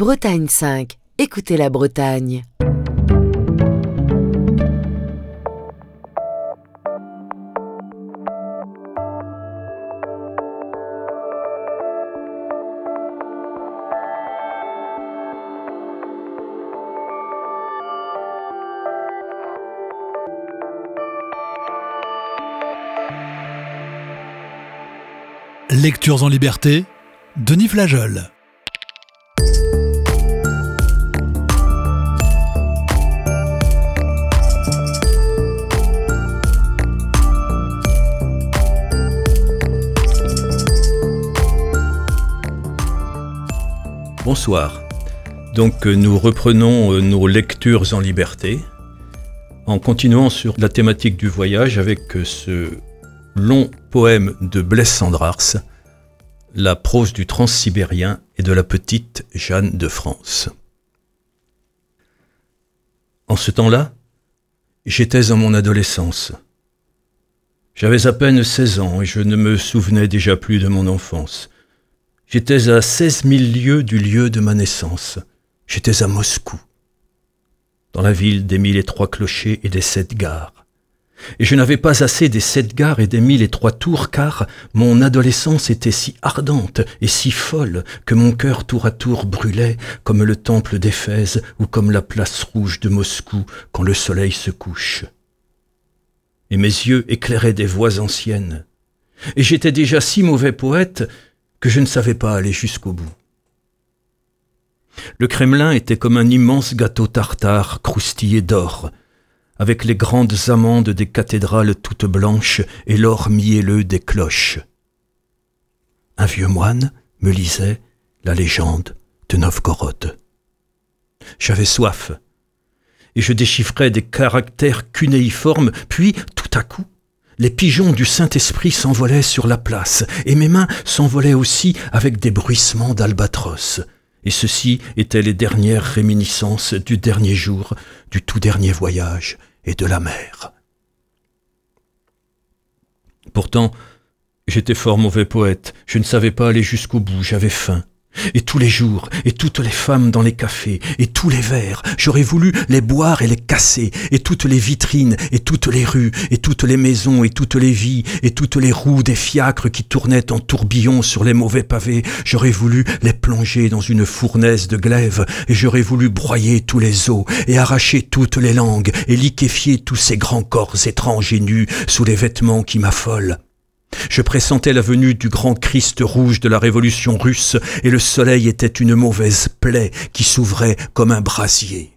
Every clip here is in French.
Bretagne 5, écoutez la Bretagne. Lectures en liberté, Denis Flageol. Bonsoir. Donc nous reprenons nos lectures en liberté en continuant sur la thématique du voyage avec ce long poème de Blaise Cendrars, La prose du transsibérien et de la petite Jeanne de France. En ce temps-là, j'étais en mon adolescence. J'avais à peine 16 ans et je ne me souvenais déjà plus de mon enfance. J'étais à 16 000 lieues du lieu de ma naissance. J'étais à Moscou, dans la ville des 1003 clochers et des 7 gares. Et je n'avais pas assez des 7 gares et des 1003 tours, car mon adolescence était si ardente et si folle que mon cœur tour à tour brûlait comme le temple d'Éphèse ou comme la place rouge de Moscou quand le soleil se couche. Et mes yeux éclairaient des voix anciennes. Et j'étais déjà si mauvais poète que je ne savais pas aller jusqu'au bout. Le Kremlin était comme un immense gâteau tartare croustillé d'or, avec les grandes amandes des cathédrales toutes blanches et l'or mielleux des cloches. Un vieux moine me lisait la légende de Novgorod. J'avais soif, et je déchiffrais des caractères cunéiformes, puis, tout à coup, les pigeons du Saint-Esprit s'envolaient sur la place, et mes mains s'envolaient aussi avec des bruissements d'albatros. Et ceci étaient les dernières réminiscences du dernier jour, du tout dernier voyage et de la mer. Pourtant, j'étais fort mauvais poète, je ne savais pas aller jusqu'au bout, j'avais faim. Et tous les jours, et toutes les femmes dans les cafés, et tous les verres, j'aurais voulu les boire et les casser, et toutes les vitrines, et toutes les rues, et toutes les maisons, et toutes les vies, et toutes les roues des fiacres qui tournaient en tourbillon sur les mauvais pavés, j'aurais voulu les plonger dans une fournaise de glaive, et j'aurais voulu broyer tous les os, et arracher toutes les langues, et liquéfier tous ces grands corps étranges et nus sous les vêtements qui m'affolent. Je pressentais la venue du grand Christ rouge de la révolution russe et le soleil était une mauvaise plaie qui s'ouvrait comme un brasier.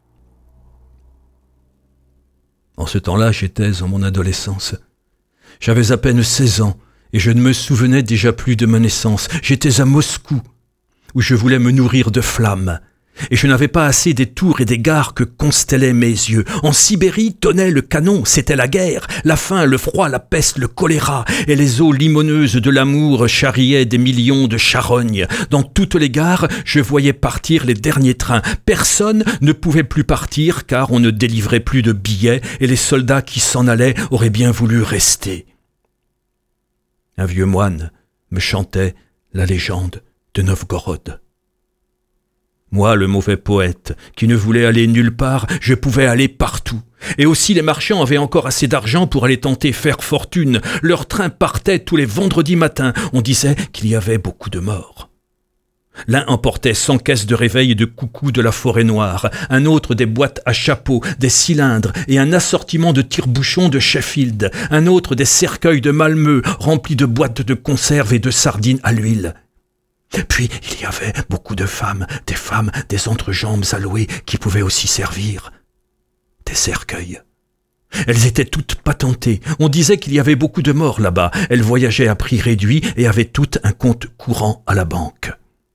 En ce temps-là, j'étais en mon adolescence. J'avais à peine 16 ans et je ne me souvenais déjà plus de ma naissance. J'étais à Moscou où je voulais me nourrir de flammes. Et je n'avais pas assez des tours et des gares que constellaient mes yeux. En Sibérie tonnait le canon, c'était la guerre, la faim, le froid, la peste, le choléra, et les eaux limoneuses de l'amour charriaient des millions de charognes. Dans toutes les gares, je voyais partir les derniers trains. Personne ne pouvait plus partir car on ne délivrait plus de billets et les soldats qui s'en allaient auraient bien voulu rester. Un vieux moine me chantait la légende de Novgorod. Moi, le mauvais poète, qui ne voulait aller nulle part, je pouvais aller partout. Et aussi les marchands avaient encore assez d'argent pour aller tenter faire fortune. Leur train partait tous les vendredis matins. On disait qu'il y avait beaucoup de morts. L'un emportait 100 caisses de réveil et de coucous de la forêt noire, un autre des boîtes à chapeaux, des cylindres et un assortiment de tire-bouchons de Sheffield, un autre des cercueils de Malmö remplis de boîtes de conserve et de sardines à l'huile. Puis, il y avait beaucoup de femmes, des entrejambes à louer qui pouvaient aussi servir des cercueils. Elles étaient toutes patentées. On disait qu'il y avait beaucoup de morts là-bas. Elles voyageaient à prix réduit et avaient toutes un compte courant à la banque.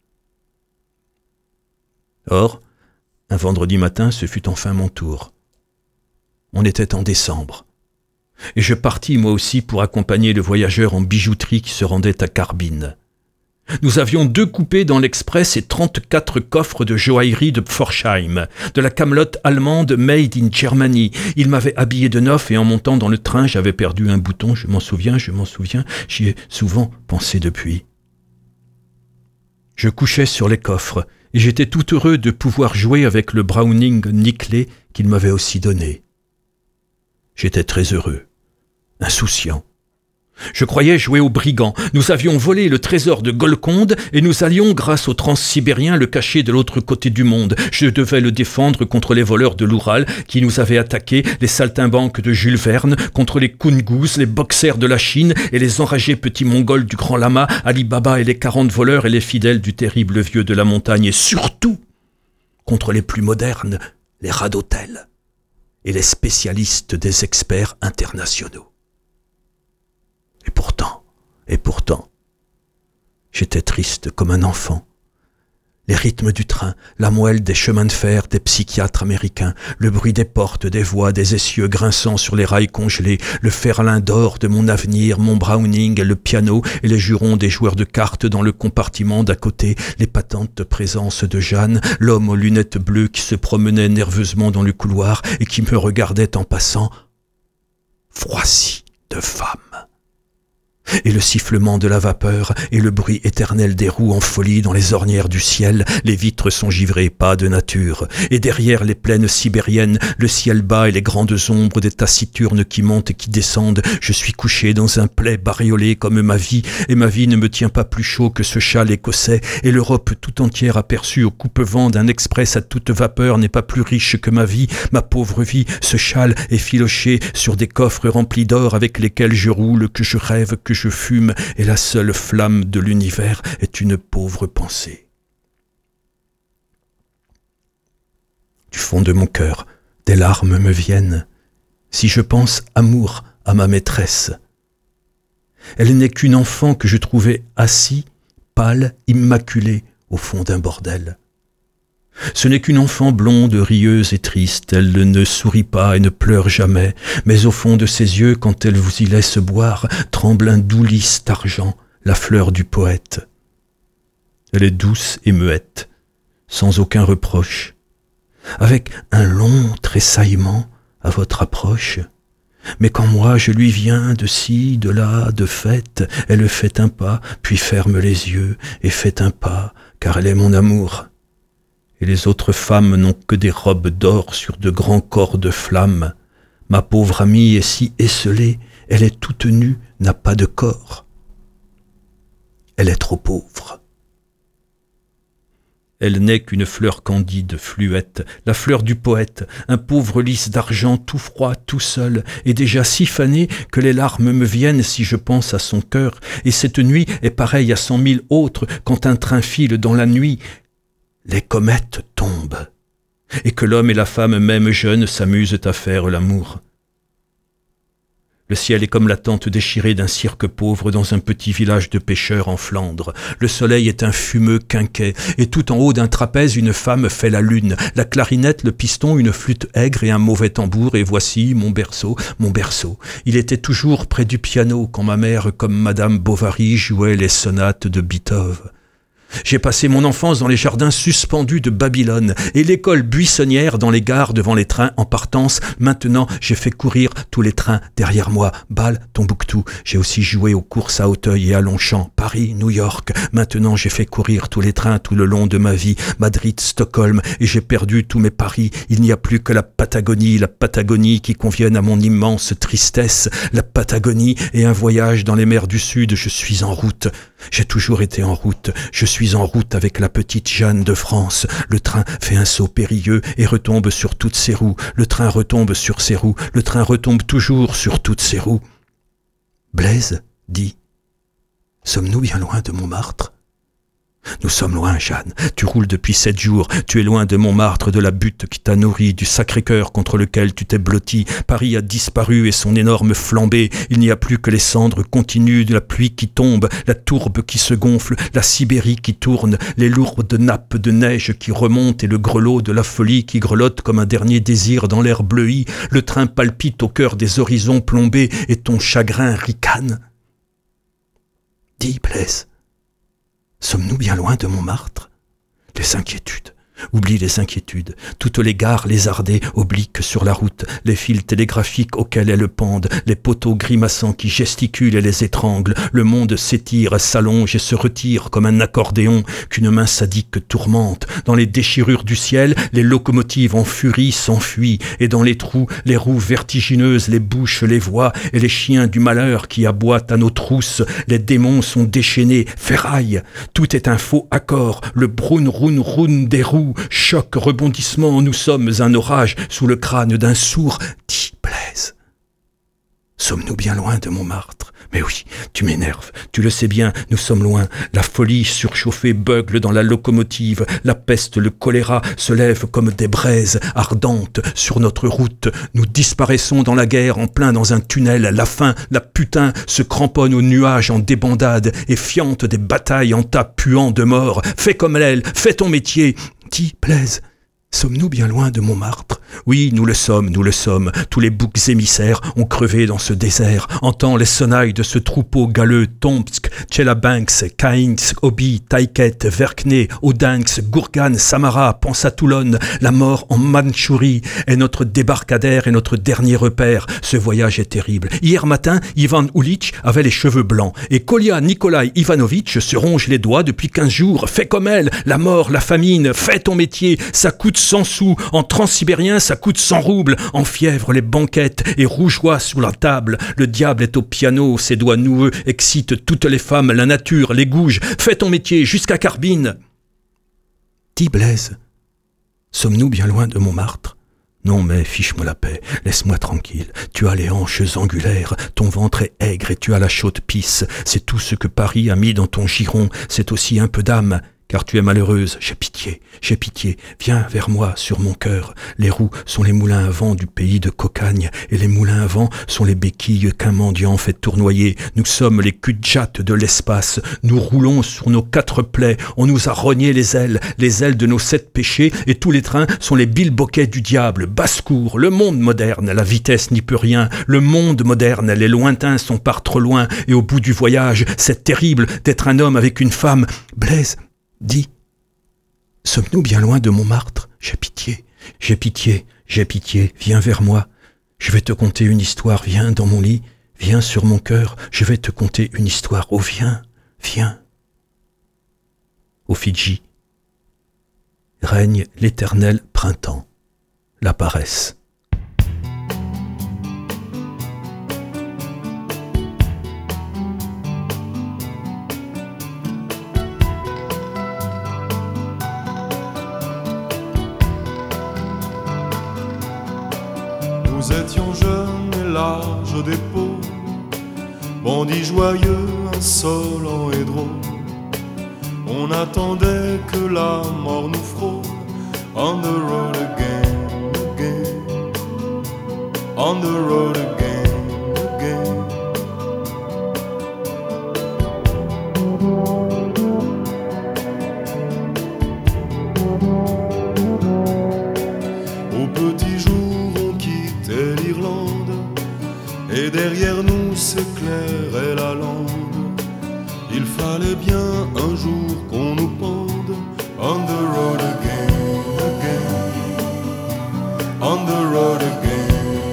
Or, un vendredi matin, ce fut enfin mon tour. On était en décembre. Et je partis moi aussi pour accompagner le voyageur en bijouterie qui se rendait à Carbine. Nous avions 2 coupés dans l'Express et 34 coffres de joaillerie de Pforzheim, de la camelote allemande Made in Germany. Il m'avait habillé de neuf et en montant dans le train, j'avais perdu un bouton, je m'en souviens, j'y ai souvent pensé depuis. Je couchais sur les coffres et j'étais tout heureux de pouvoir jouer avec le Browning nickelé qu'il m'avait aussi donné. J'étais très heureux, insouciant. Je croyais jouer aux brigands. Nous avions volé le trésor de Golconde et nous allions, grâce aux transsibériens, le cacher de l'autre côté du monde. Je devais le défendre contre les voleurs de l'Oural qui nous avaient attaqués, les saltimbanques de Jules Verne, contre les Koungous, les boxers de la Chine et les enragés petits mongols du Grand Lama, Ali Baba et les 40 voleurs et les fidèles du terrible vieux de la montagne, et surtout contre les plus modernes, les rats d'hôtel et les spécialistes des experts internationaux. Et pourtant, j'étais triste comme un enfant. Les rythmes du train, la moelle des chemins de fer des psychiatres américains, le bruit des portes, des voix, des essieux grinçant sur les rails congelés, le ferlin d'or de mon avenir, mon Browning et le piano et les jurons des joueurs de cartes dans le compartiment d'à côté, les patentes présences de Jeanne, l'homme aux lunettes bleues qui se promenait nerveusement dans le couloir et qui me regardait en passant, froissi de femme. Et le sifflement de la vapeur et le bruit éternel des roues en folie dans les ornières du ciel, les vitres sont givrées, pas de nature. Et derrière les plaines sibériennes, le ciel bas et les grandes ombres des taciturnes qui montent et qui descendent, je suis couché dans un plaid bariolé comme ma vie, et ma vie ne me tient pas plus chaud que ce châle écossais, et l'Europe tout entière aperçue au coupe-vent d'un express à toute vapeur n'est pas plus riche que ma vie, ma pauvre vie, ce châle est filoché sur des coffres remplis d'or avec lesquels je roule, que je rêve, que je fume, et la seule flamme de l'univers est une pauvre pensée. Du fond de mon cœur, des larmes me viennent, si je pense amour à ma maîtresse. Elle n'est qu'une enfant que je trouvais assis, pâle, immaculée, au fond d'un bordel. Ce n'est qu'une enfant blonde, rieuse et triste, elle ne sourit pas et ne pleure jamais, mais au fond de ses yeux, quand elle vous y laisse boire, tremble un doux lys d'argent, la fleur du poète. Elle est douce et muette, sans aucun reproche, avec un long tressaillement à votre approche. Mais quand moi je lui viens de ci, de là, de fait, elle fait un pas, puis ferme les yeux et fait un pas, car elle est mon amour. Et les autres femmes n'ont que des robes d'or sur de grands corps de flammes. Ma pauvre amie est si esselée, elle est toute nue, n'a pas de corps. Elle est trop pauvre. Elle n'est qu'une fleur candide, fluette, la fleur du poète, un pauvre lys d'argent tout froid, tout seul, et déjà si fané que les larmes me viennent si je pense à son cœur, et cette nuit est pareille à 100 000 autres quand un train file dans la nuit. Les comètes tombent, et que l'homme et la femme même jeunes s'amusent à faire l'amour. Le ciel est comme la tente déchirée d'un cirque pauvre dans un petit village de pêcheurs en Flandre. Le soleil est un fumeux quinquet, et tout en haut d'un trapèze, une femme fait la lune. La clarinette, le piston, une flûte aigre et un mauvais tambour, et voici mon berceau, mon berceau. Il était toujours près du piano quand ma mère, comme Madame Bovary, jouait les sonates de Beethoven. J'ai passé mon enfance dans les jardins suspendus de Babylone et l'école buissonnière dans les gares devant les trains en partance. Maintenant, j'ai fait courir tous les trains derrière moi. Bâle, Tombouctou. J'ai aussi joué aux courses à Auteuil et à Longchamp. Paris, New York. Maintenant, j'ai fait courir tous les trains tout le long de ma vie. Madrid, Stockholm. Et j'ai perdu tous mes paris. Il n'y a plus que la Patagonie qui convienne à mon immense tristesse. La Patagonie et un voyage dans les mers du Sud. Je suis en route. J'ai toujours été en route. Je suis en route avec la petite Jeanne de France. Le train fait un saut périlleux et retombe sur toutes ses roues. Le train retombe sur ses roues. Le train retombe toujours sur toutes ses roues. Blaise dit « Sommes-nous bien loin de Montmartre ?» Nous sommes loin, Jeanne. Tu roules depuis 7 jours. Tu es loin de Montmartre, de la butte qui t'a nourri, du Sacré-Cœur contre lequel tu t'es blotti. Paris a disparu et son énorme flambée. Il n'y a plus que les cendres continues de la pluie qui tombe, la tourbe qui se gonfle, la Sibérie qui tourne, les lourdes nappes de neige qui remontent et le grelot de la folie qui grelotte comme un dernier désir dans l'air bleui. Le train palpite au cœur des horizons plombés et ton chagrin ricane. Dis, Blaise, sommes-nous bien loin de Montmartre ? Les inquiétudes. oublie les inquiétudes. Toutes les gares lézardées obliques sur la route, les fils télégraphiques auxquels elles pendent, les poteaux grimaçants qui gesticulent et les étranglent. Le monde s'étire, s'allonge et se retire comme un accordéon qu'une main sadique tourmente. Dans les déchirures du ciel, les locomotives en furie s'enfuient, et dans les trous, les roues vertigineuses, les bouches, les voix, et les chiens du malheur qui aboient à nos trousses. Les démons sont déchaînés, ferraille. Tout est un faux accord, le broun-roun-roun des roues. Choc, rebondissement, nous sommes un orage sous le crâne d'un sourd. T'y Blaise. Sommes-nous bien loin de Montmartre ? Mais oui, tu m'énerves, tu le sais bien, nous sommes loin. La folie surchauffée beugle dans la locomotive. La peste, le choléra se lèvent comme des braises ardentes sur notre route. Nous disparaissons dans la guerre en plein dans un tunnel. La faim, la putain se cramponne aux nuages en débandade et fiente des batailles en tas puants de mort. Fais comme elle, fais ton métier. Dis, Blaise, sommes-nous bien loin de Montmartre ? Oui, nous le sommes. Tous les boucs émissaires ont crevé dans ce désert. Entends les sonnailles de ce troupeau galeux. Tomsk, Tchelabanks, Caïns, Obi, Taïket, Verkney, Odanks, Gourgan, Samara, pense à Toulon. La mort en Mandchourie est notre débarcadère et notre dernier repère. Ce voyage est terrible. Hier matin, Ivan Oulitch avait les cheveux blancs et Kolia Nikolai Ivanovitch se ronge les doigts depuis 15 jours. Fais comme elle, la mort, la famine, fais ton métier. Ça coûte 100 sous. En transsibérien, ça coûte 100 roubles. En fièvre, les banquettes et rougeois sous la table. Le diable est au piano, ses doigts noueux excitent toutes les femmes, la nature, les gouges. Fais ton métier jusqu'à Carbine. Dis, Blaise, sommes-nous bien loin de Montmartre ? Non, mais fiche-moi la paix, laisse-moi tranquille. Tu as les hanches angulaires, ton ventre est aigre et tu as la chaude pisse. C'est tout ce que Paris a mis dans ton giron, c'est aussi un peu d'âme. Car tu es malheureuse, j'ai pitié, viens vers moi sur mon cœur. Les roues sont les moulins à vent du pays de Cocagne, et les moulins à vent sont les béquilles qu'un mendiant fait tournoyer. Nous sommes les cul-de-jatte de l'espace, nous roulons sur nos 4 plaies, on nous a rogné les ailes de nos 7 péchés, et tous les trains sont les bilboquets du diable. Basse-cour, le monde moderne, la vitesse n'y peut rien. Le monde moderne, les lointains sont par trop loin, et au bout du voyage, c'est terrible d'être un homme avec une femme. Blaise, dis, sommes-nous bien loin de Montmartre ? J'ai pitié, viens vers moi. Je vais te conter une histoire, viens dans mon lit, viens sur mon cœur, je vais te conter une histoire. Oh, viens. Aux Fidji règne l'éternel printemps, la paresse. Nous étions jeunes et larges d'épaules, bandits joyeux, insolents et drôles. On attendait que la mort nous frôle. On the road again, on the road again. Au petit jour on quittait l'Irlande, et derrière nous s'éclairait la lande. Il fallait bien un jour qu'on nous pende. On the road again, on the road again.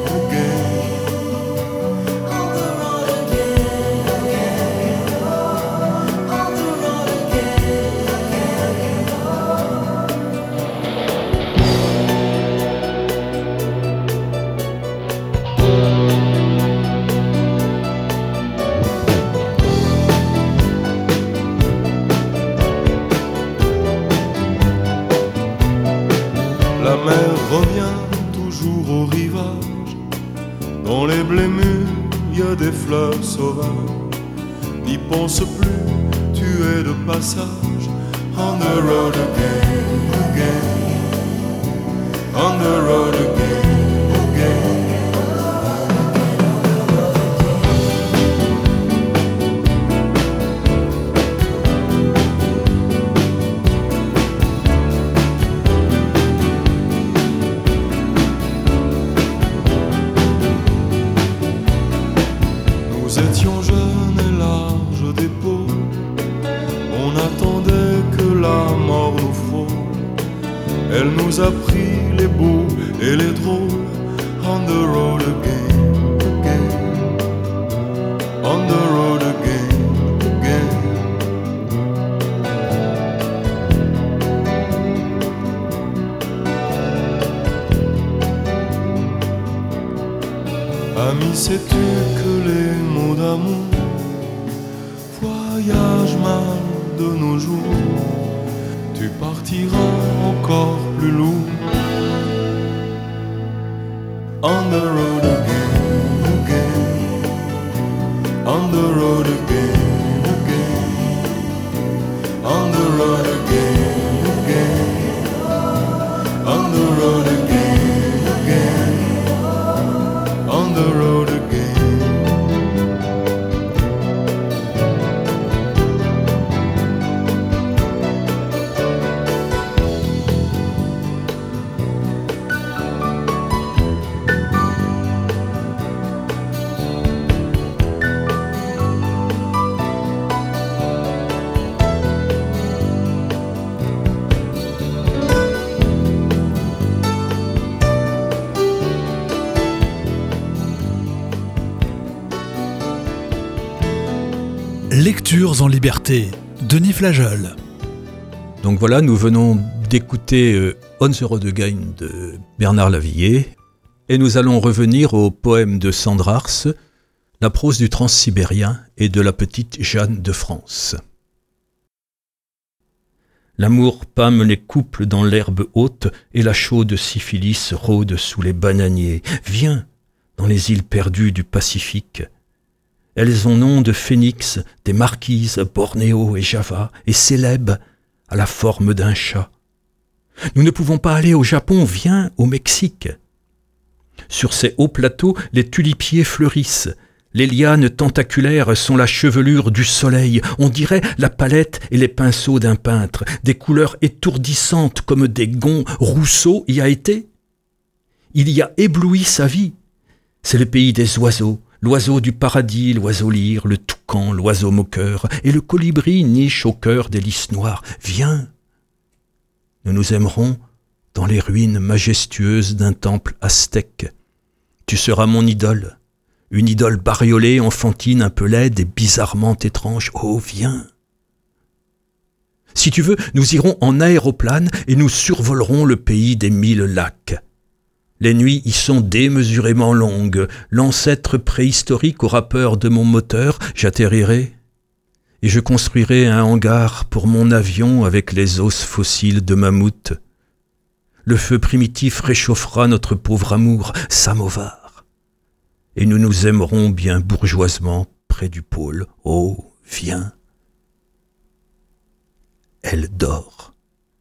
La mer revient toujours au rivage. Dans les blés mûrs, y a des fleurs sauvages. N'y pense plus, tu es de passage. On the road again, on the road again. Nous étions jeunes et larges d'épaules, on attendait que la mort nous frôle. Elle nous a pris les beaux et les drôles. On the road again, again. On the road again, again. Ami, sais-tu que les mots d'amour voyagent mal de nos jours? Tu partiras encore plus lourd. On the road again, again. On the road again, again. On the road again, again. On the road again, again. On the road again. Lectures en liberté, Denis Flageol. Donc voilà, nous venons d'écouter On the Road Again de Bernard Lavilliers et nous allons revenir au poème de Sandrars, La prose du transsibérien et de la petite Jeanne de France. L'amour pâme les couples dans l'herbe haute et la chaude syphilis rôde sous les bananiers. Viens dans les îles perdues du Pacifique. Elles ont nom de phénix, des marquises, Bornéo et Java, et Célèbes à la forme d'un chat. Nous ne pouvons pas aller au Japon, viens au Mexique. Sur ces hauts plateaux, les tulipiers fleurissent. Les lianes tentaculaires sont la chevelure du soleil. On dirait la palette et les pinceaux d'un peintre, des couleurs étourdissantes comme des gonds. Rousseau y a été. Il y a ébloui sa vie. C'est le pays des oiseaux. L'oiseau du paradis, l'oiseau lyre, le toucan, l'oiseau moqueur, et le colibri niche au cœur des lys noires. Viens, nous nous aimerons dans les ruines majestueuses d'un temple aztèque. Tu seras mon idole, une idole bariolée, enfantine, un peu laide et bizarrement étrange. Oh, viens. Si tu veux, nous irons en aéroplane et nous survolerons le pays des 1000 lacs. Les nuits y sont démesurément longues. L'ancêtre préhistorique aura peur de mon moteur. J'atterrirai et je construirai un hangar pour mon avion avec les os fossiles de mammouth. Le feu primitif réchauffera notre pauvre amour, samovar. Et nous nous aimerons bien bourgeoisement près du pôle. Oh, viens. Elle dort.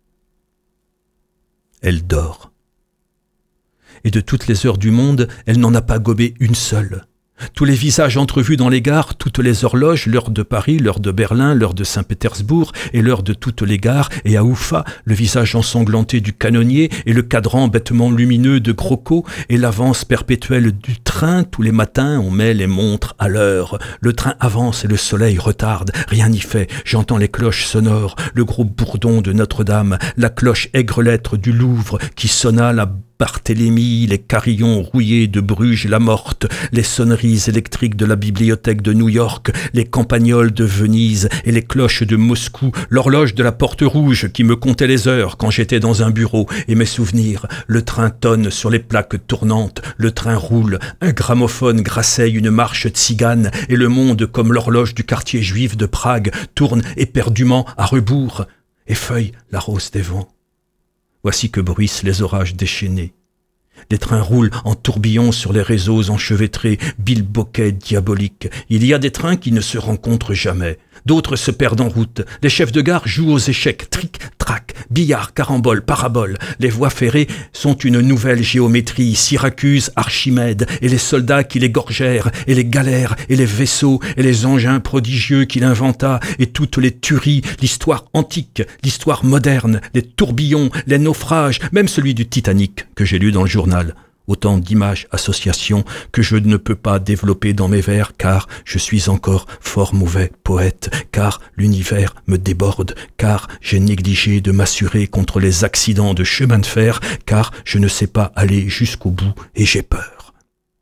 Elle dort. Et de toutes les heures du monde, elle n'en a pas gobé une seule. Tous les visages entrevus dans les gares, toutes les horloges, l'heure de Paris, l'heure de Berlin, l'heure de Saint-Pétersbourg et l'heure de toutes les gares, et à Oufa, le visage ensanglanté du canonnier et le cadran bêtement lumineux de Grosco et l'avance perpétuelle du train. Tous les matins, on met les montres à l'heure. Le train avance et le soleil retarde. Rien n'y fait. J'entends les cloches sonores, le gros bourdon de Notre-Dame, la cloche aigrelettre du Louvre qui sonna la Barthélemy, les carillons rouillés de Bruges la Morte, les sonneries électriques de la bibliothèque de New York, les campagnols de Venise et les cloches de Moscou, l'horloge de la Porte Rouge qui me comptait les heures quand j'étais dans un bureau et mes souvenirs. Le train tonne sur les plaques tournantes, le train roule, un gramophone grasseille une marche tzigane et le monde, comme l'horloge du quartier juif de Prague, tourne éperdument à rebours. Effeuille la rose des vents. Voici que bruissent les orages déchaînés. Les trains roulent en tourbillon sur les réseaux enchevêtrés, bilboquets diaboliques. Il y a des trains qui ne se rencontrent jamais. D'autres se perdent en route. Les chefs de gare jouent aux échecs, tric, trac, billard, carambole, parabole. Les voies ferrées sont une nouvelle géométrie, Syracuse, Archimède, et les soldats qui les gorgèrent, et les galères, et les vaisseaux, et les engins prodigieux qu'il inventa, et toutes les tueries, l'histoire antique, l'histoire moderne, les tourbillons, les naufrages, même celui du Titanic que j'ai lu dans le journal. autant d'images, associations que je ne peux pas développer dans mes vers, car je suis encore fort mauvais poète, car l'univers me déborde, car j'ai négligé de m'assurer contre les accidents de chemin de fer, car je ne sais pas aller jusqu'au bout et j'ai peur.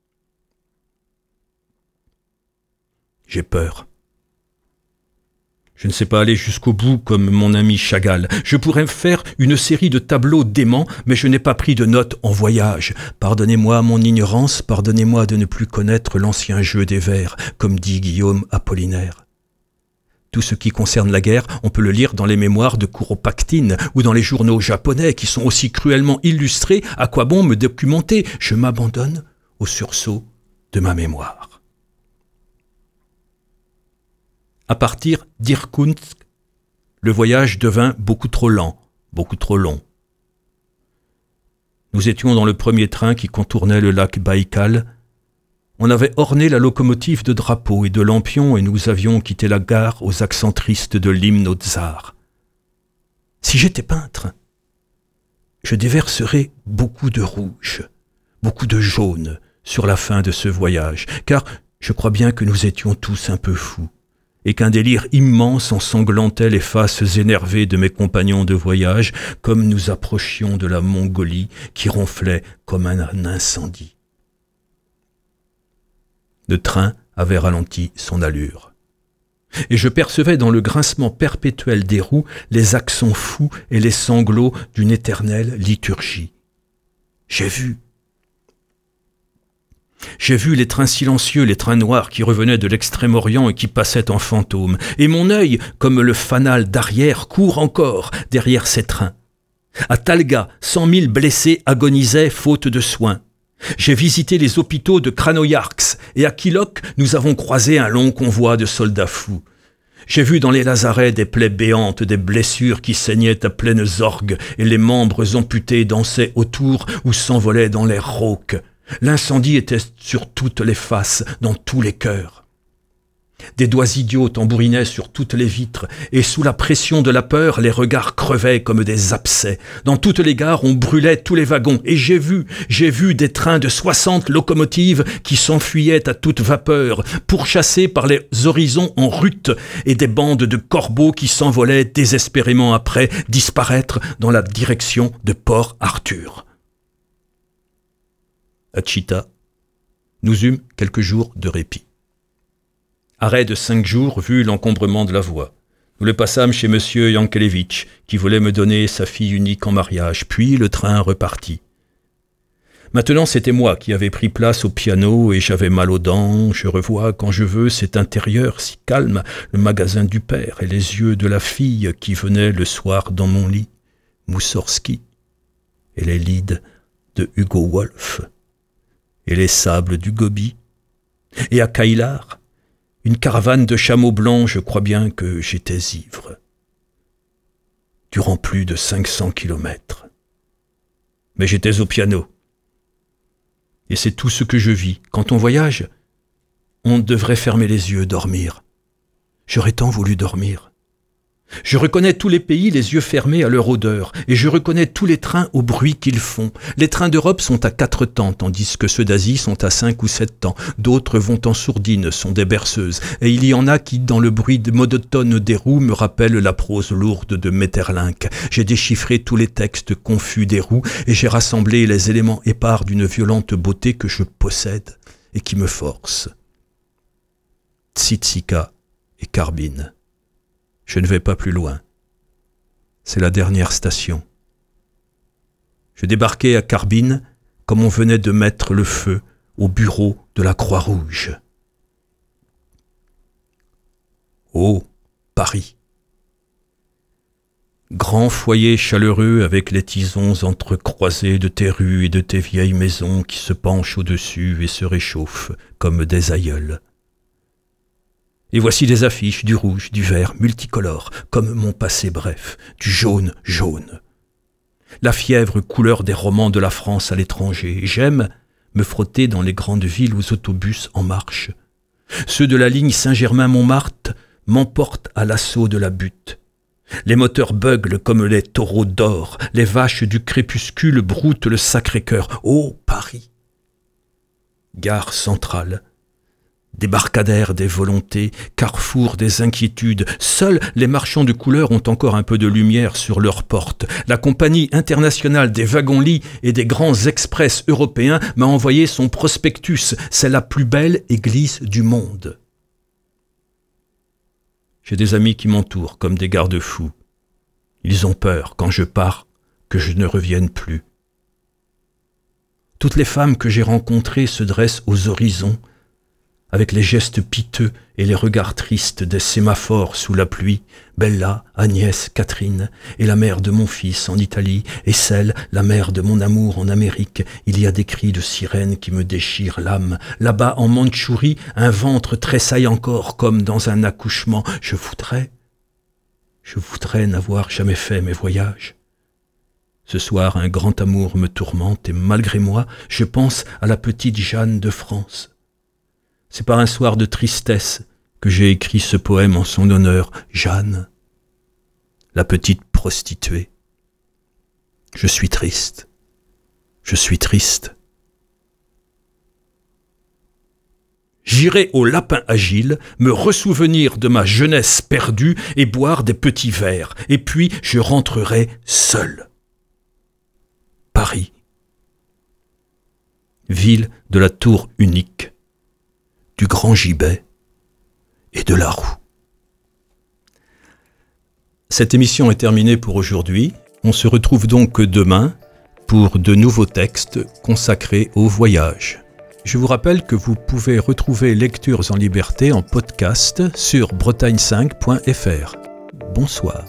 J'ai peur. Je ne sais pas aller jusqu'au bout comme mon ami Chagall. Je pourrais faire une série de tableaux déments, mais je n'ai pas pris de notes en voyage. Pardonnez-moi mon ignorance, pardonnez-moi de ne plus connaître l'ancien jeu des vers, comme dit Guillaume Apollinaire. Tout ce qui concerne la guerre, on peut le lire dans les mémoires de Kuropatkin ou dans les journaux japonais qui sont aussi cruellement illustrés. À quoi bon me documenter? Je m'abandonne au sursaut de ma mémoire. À partir d'Irkoutsk, le voyage devint beaucoup trop lent, beaucoup trop long. Nous étions dans le premier train qui contournait le lac Baïkal. On avait orné la locomotive de drapeaux et de lampions et nous avions quitté la gare aux accents tristes de l'hymne au tsar. Si j'étais peintre, je déverserais beaucoup de rouge, beaucoup de jaune sur la fin de ce voyage, car je crois bien que nous étions tous un peu fous, et qu'un délire immense ensanglantait les faces énervées de mes compagnons de voyage, comme nous approchions de la Mongolie qui ronflait comme un incendie. Le train avait ralenti son allure, et je percevais dans le grincement perpétuel des roues les accents fous et les sanglots d'une éternelle liturgie. J'ai vu les trains silencieux, les trains noirs qui revenaient de l'Extrême-Orient et qui passaient en fantôme. Et mon œil, comme le fanal d'arrière, court encore derrière ces trains. À Talga, 100 000 blessés agonisaient faute de soins. J'ai visité les hôpitaux de Krasnoïarsk et à Kilok, nous avons croisé un long convoi de soldats fous. J'ai vu dans les lazarets des plaies béantes, des blessures qui saignaient à pleines orgues et les membres amputés dansaient autour ou s'envolaient dans l'air rauque. L'incendie était sur toutes les faces, dans tous les cœurs. Des doigts idiots tambourinaient sur toutes les vitres, et sous la pression de la peur, les regards crevaient comme des abcès. Dans toutes les gares, on brûlait tous les wagons, et j'ai vu des trains de 60 locomotives qui s'enfuyaient à toute vapeur, pourchassés par les horizons en rut, et des bandes de corbeaux qui s'envolaient désespérément après, disparaître dans la direction de Port Arthur. À Tchita, nous eûmes quelques jours de répit. Arrêt de 5 jours vu l'encombrement de la voie. Nous le passâmes chez M. Yankelevitch, qui voulait me donner sa fille unique en mariage, puis le train repartit. Maintenant, c'était moi qui avais pris place au piano et j'avais mal aux dents. Je revois, quand je veux, cet intérieur si calme, le magasin du père et les yeux de la fille qui venait le soir dans mon lit, Moussorski, et les lides de Hugo Wolf, et les sables du Gobi, et à Kailar, une caravane de chameaux blancs, je crois bien que j'étais ivre. Durant plus de 500 kilomètres. Mais j'étais au piano. Et c'est tout ce que je vis. Quand on voyage, on devrait fermer les yeux, dormir. J'aurais tant voulu dormir. Je reconnais tous les pays les yeux fermés à leur odeur, et je reconnais tous les trains au bruit qu'ils font. Les trains d'Europe sont à 4 temps, tandis que ceux d'Asie sont à 5 ou 7 temps. D'autres vont en sourdine, sont des berceuses, et il y en a qui, dans le bruit monotone des roues, me rappellent la prose lourde de Maeterlinck. J'ai déchiffré tous les textes confus des roues, et j'ai rassemblé les éléments épars d'une violente beauté que je possède et qui me force. Tsitsika et Karbine. Je ne vais pas plus loin. C'est la dernière station. Je débarquai à Karbine comme on venait de mettre le feu au bureau de la Croix-Rouge. Oh, Paris! Grand foyer chaleureux avec les tisons entrecroisés de tes rues et de tes vieilles maisons qui se penchent au-dessus et se réchauffent comme des aïeuls. Et voici des affiches, du rouge, du vert, multicolores, comme mon passé bref, du jaune jaune. La fièvre couleur des romans de la France à l'étranger. J'aime me frotter dans les grandes villes aux autobus en marche. Ceux de la ligne Saint-Germain-Montmartre m'emportent à l'assaut de la butte. Les moteurs beuglent comme les taureaux d'or, les vaches du crépuscule broutent le Sacré-Cœur. Ô Paris! gare centrale. Débarcadère des volontés, carrefour des inquiétudes, seuls les marchands de couleurs ont encore un peu de lumière sur leurs portes. La compagnie internationale des wagons-lits et des grands express européens m'a envoyé son prospectus. C'est la plus belle église du monde. J'ai des amis qui m'entourent comme des garde-fous. Ils ont peur, quand je pars, que je ne revienne plus. Toutes les femmes que j'ai rencontrées se dressent aux horizons, avec les gestes piteux et les regards tristes des sémaphores sous la pluie, Bella, Agnès, Catherine, et la mère de mon fils en Italie, et celle, la mère de mon amour en Amérique. Il y a des cris de sirènes qui me déchirent l'âme. Là-bas, en Mandchourie, un ventre tressaille encore comme dans un accouchement. Je voudrais n'avoir jamais fait mes voyages. Ce soir, un grand amour me tourmente et malgré moi, je pense à la petite Jeanne de France. C'est par un soir de tristesse que j'ai écrit ce poème en son honneur, Jeanne, la petite prostituée. Je suis triste. J'irai au Lapin Agile, me ressouvenir de ma jeunesse perdue et boire des petits verres, et puis je rentrerai seul. Paris, ville de la tour unique, du grand gibet et de la roue. Cette émission est terminée pour aujourd'hui. On se retrouve donc demain pour de nouveaux textes consacrés au voyage. Je vous rappelle que vous pouvez retrouver Lectures en liberté en podcast sur bretagne5.fr. Bonsoir.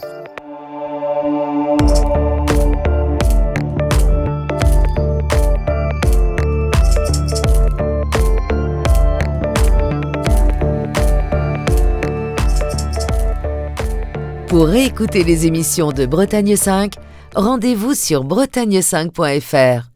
Pour réécouter les émissions de Bretagne 5, rendez-vous sur bretagne5.fr.